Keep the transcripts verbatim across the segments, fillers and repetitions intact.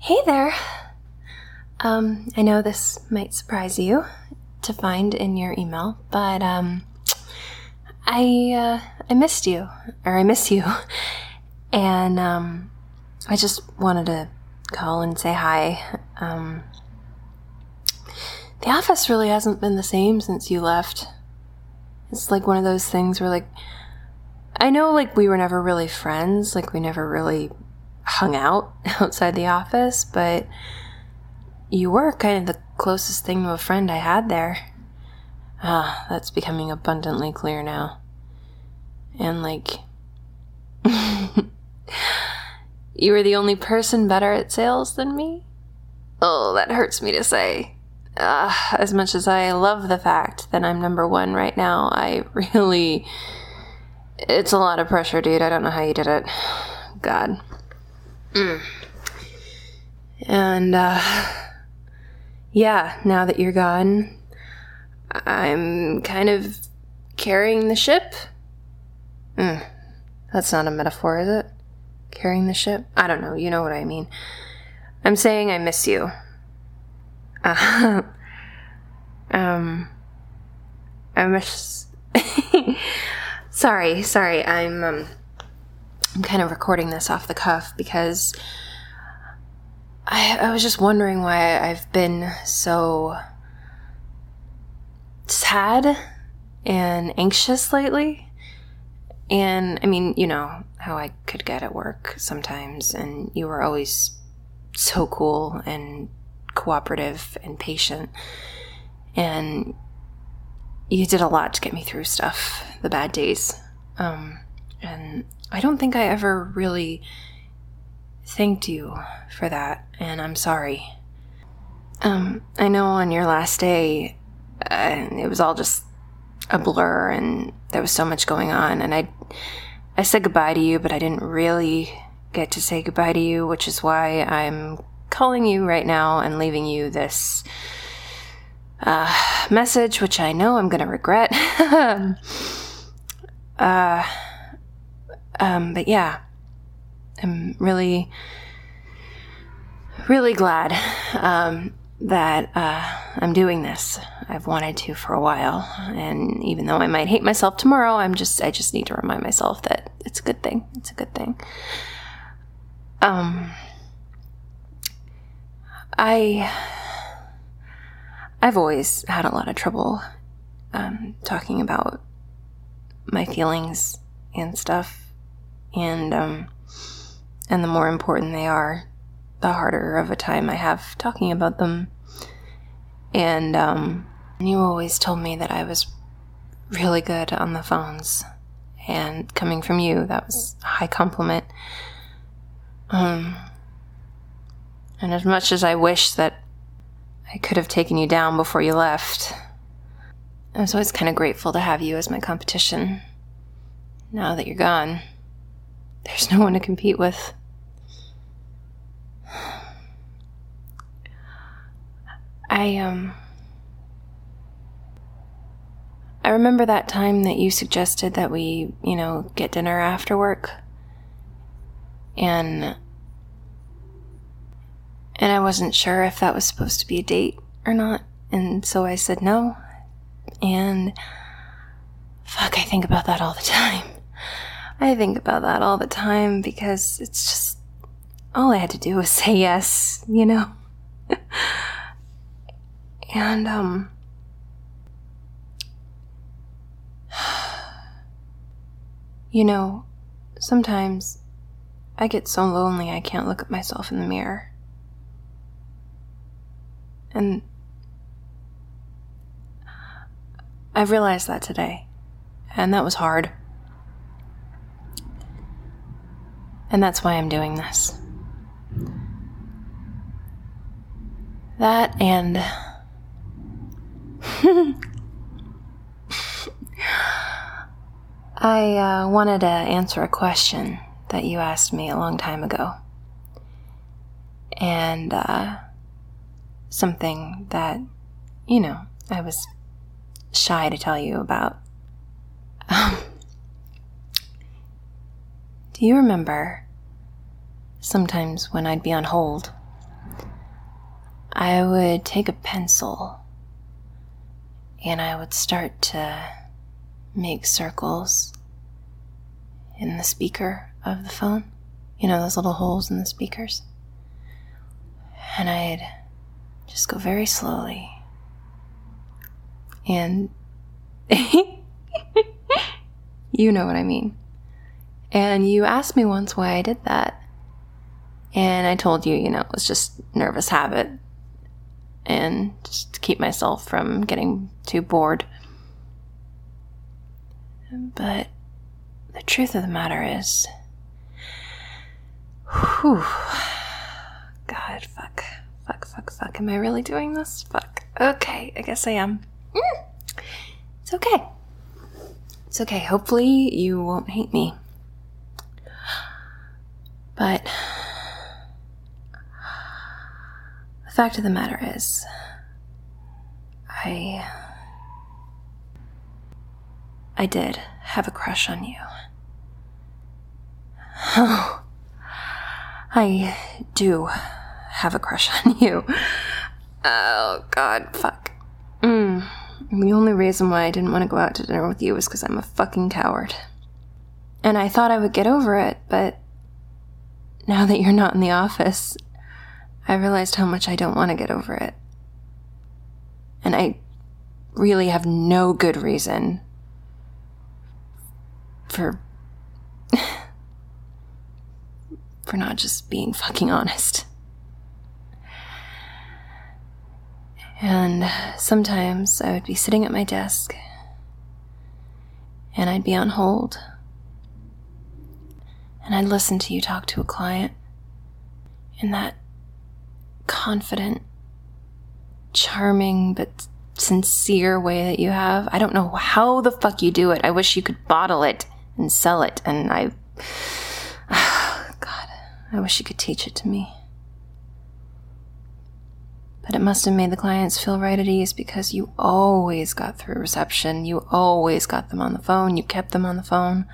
Hey there. Um, I know this might surprise you to find in your email, but um, I uh, I missed you, or I miss you, and um, I just wanted to call and say hi. Um, the office really hasn't been the same since you left. It's like one of those things where, like, I know, like, we were never really friends, like, we never really hung out outside the office, but you were kind of the closest thing to a friend I had there. Ah, that's becoming abundantly clear now. And, like, you were the only person better at sales than me? Oh, that hurts me to say. Uh, as much as I love the fact that I'm number one right now, I really... It's a lot of pressure, dude. I don't know how you did it. God. Mm. And, uh... yeah, now that you're gone, I'm kind of carrying the ship. Mm. That's not a metaphor, is it? Carrying the ship? I don't know. You know what I mean. I'm saying I miss you. Uh, um, I miss... sorry, sorry, I'm, um, I'm kind of recording this off the cuff because I, I was just wondering why I've been so sad and anxious lately. And, I mean, you know how I could get at work sometimes, and you were always so cool and cooperative and patient, and you did a lot to get me through stuff, the bad days, um, and I don't think I ever really thanked you for that, and I'm sorry. Um, I know on your last day, uh, it was all just a blur, and there was so much going on, and I, I said goodbye to you, but I didn't really get to say goodbye to you, which is why I'm calling you right now and leaving you this uh, message, which I know I'm gonna regret. uh, um, but yeah, I'm really, really glad um, that uh, I'm doing this. I've wanted to for a while, and even though I might hate myself tomorrow, I'm just, I just need to remind myself that it's a good thing. It's a good thing. Um. I, I've always had a lot of trouble um, talking about my feelings and stuff, and um, and the more important they are, the harder of a time I have talking about them. And um, you always told me that I was really good on the phones, and coming from you, that was a high compliment. Um. And as much as I wish that I could have taken you down before you left, I was always kind of grateful to have you as my competition. Now that you're gone, there's no one to compete with. I, um... I remember that time that you suggested that we, you know, get dinner after work. And... And I wasn't sure if that was supposed to be a date or not. And so I said no. And fuck, I think about that all the time. I think about that all the time because it's just, all I had to do was say yes, you know? And, um, you know, sometimes I get so lonely I can't look at myself in the mirror. And I've realized that today, and that was hard. And that's why I'm doing this. That and I uh, wanted to answer a question that you asked me a long time ago. And, uh, something that, you know, I was shy to tell you about. Um, do you remember sometimes when I'd be on hold I would take a pencil and I would start to make circles in the speaker of the phone. You know, those little holes in the speakers. And I'd just go very slowly. And you know what I mean. And you asked me once why I did that. And I told you, you know, it was just nervous habit. And just to keep myself from getting too bored. But the truth of the matter is, whew, God, fuck, fuck, fuck, fuck, am I really doing this? Fuck, okay, I guess I am. Mm. It's okay. It's okay, hopefully you won't hate me. But the fact of the matter is, I... I did have a crush on you. Oh, I do have a crush on you. Oh, God, fuck. Mm. The only reason why I didn't want to go out to dinner with you was because I'm a fucking coward. And I thought I would get over it, but now that you're not in the office, I realized how much I don't want to get over it. And I really have no good reason for for not just being fucking honest. And sometimes I would be sitting at my desk and I'd be on hold and I'd listen to you talk to a client in that confident, charming, but sincere way that you have. I don't know how the fuck you do it. I wish you could bottle it and sell it, and I... God, I wish you could teach it to me. But it must have made the clients feel right at ease because you always got through reception. You always got them on the phone. You kept them on the phone.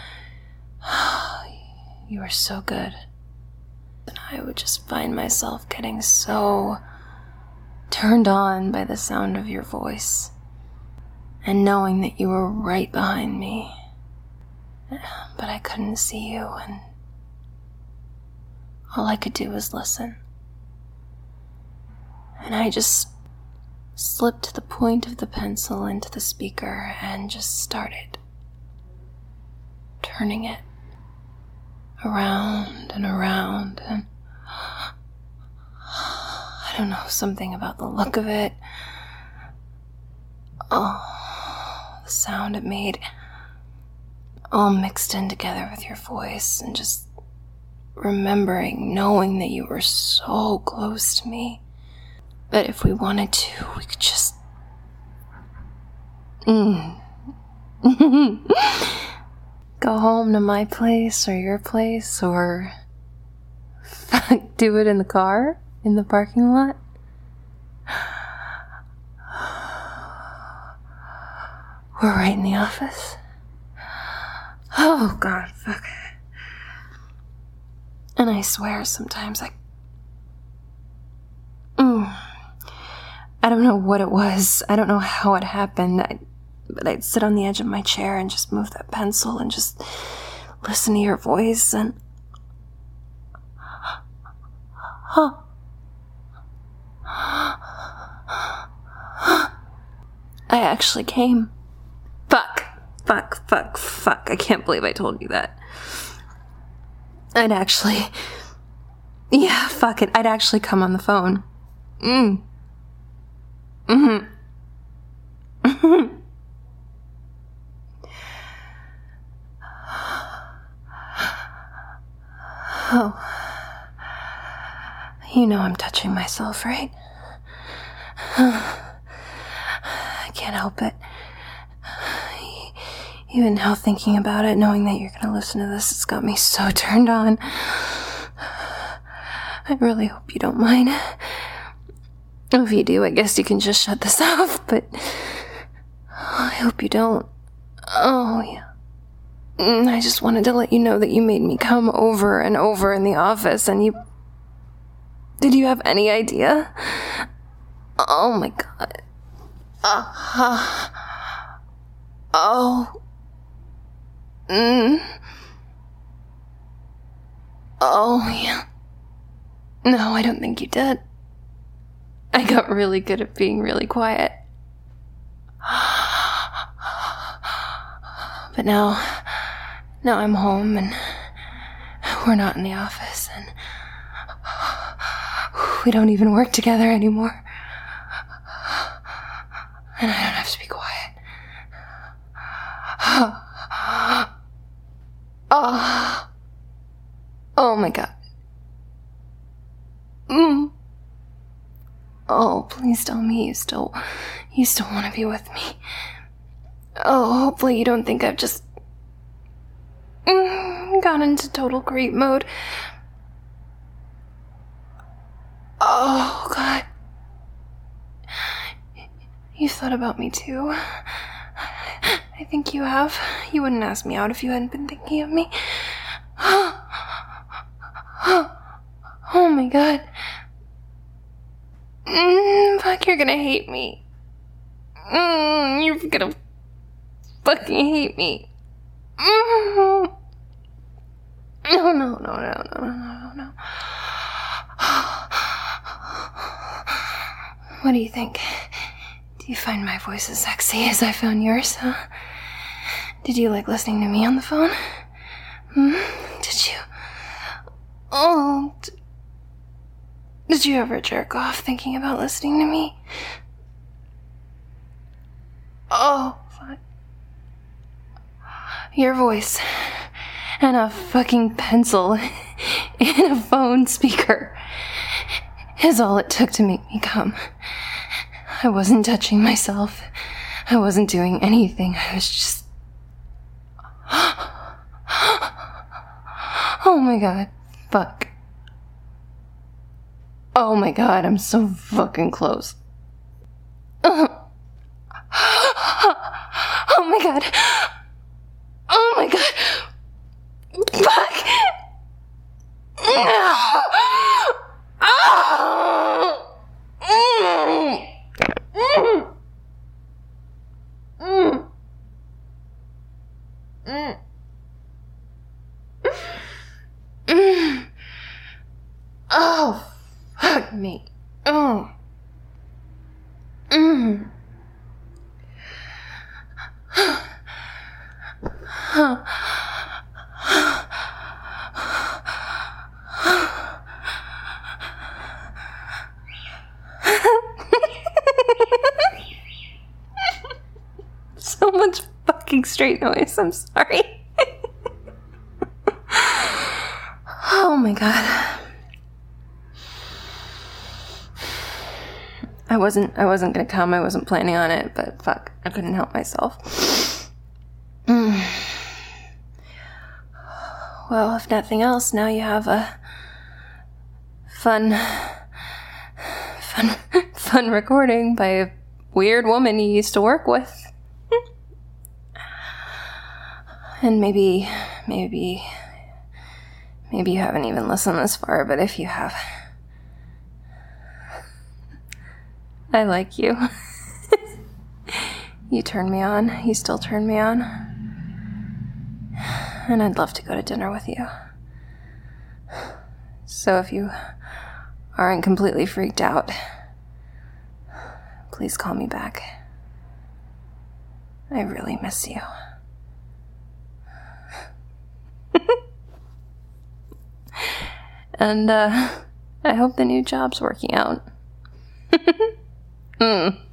You were so good. And I would just find myself getting so turned on by the sound of your voice and knowing that you were right behind me. But I couldn't see you, and all I could do was listen. And I just slipped the point of the pencil into the speaker and just started turning it around and around, and I don't know, something about the look of it. Oh, the sound it made, all mixed in together with your voice, and just remembering, knowing that you were so close to me, that if we wanted to, we could just... Mm. Go home to my place or your place, or do it in the car, in the parking lot. We're right in the office. Oh, God, fuck. And I swear sometimes I... Mm, I don't know what it was. I don't know how it happened. I, but I'd sit on the edge of my chair and just move that pencil and just listen to your voice, and... Oh. I actually came. Fuck. Fuck, fuck, fuck. I can't believe I told you that. I'd actually... Yeah, fuck it. I'd actually come on the phone. Mm. Mm-hmm. Mm-hmm. Oh. You know I'm touching myself, right? I can't help it. Even now, thinking about it, knowing that you're gonna listen to this, it's got me so turned on. I really hope you don't mind. If you do, I guess you can just shut this off, but I hope you don't. Oh, yeah. I just wanted to let you know that you made me come over and over in the office, and you... Did you have any idea? Oh my god. Uh, oh. Mm. Oh, yeah. No, I don't think you did. I got really good at being really quiet. But now, now I'm home and we're not in the office and we don't even work together anymore. And I don't have to be quiet. Oh, oh my god. Mm. Oh, please tell me you still, you still want to be with me. Oh, hopefully you don't think I've just mm, gone into total creep mode. Oh, God. You thought about me too. I think you have. You wouldn't ask me out if you hadn't been thinking of me. Oh my god. Mm, fuck, you're gonna hate me. Mm, you're gonna fucking hate me. Mm. No, no, no, no, no, no, no, no. What do you think? Do you find my voice as sexy as I found yours, huh? Did you like listening to me on the phone? Hmm? Did you? Oh, d- did you ever jerk off thinking about listening to me? Oh, fuck. Your voice and a fucking pencil in a phone speaker is all it took to make me come. I wasn't touching myself. I wasn't doing anything. I was just... Oh my god. Fuck. Oh my god, I'm so fucking close. Oh my god. Oh my god. Fuck. Oh, fuck me. Oh. Mm. So much fucking straight noise, I'm sorry. Oh my god. I wasn't I wasn't gonna come, I wasn't planning on it, but fuck, I couldn't help myself. Mm. Well, if nothing else, now you have a fun fun fun recording by a weird woman you used to work with. And maybe maybe maybe you haven't even listened this far, but if you have, I like you. You turn me on. You still turn me on. And I'd love to go to dinner with you. So if you aren't completely freaked out, please call me back. I really miss you. And, uh, I hope the new job's working out. mm.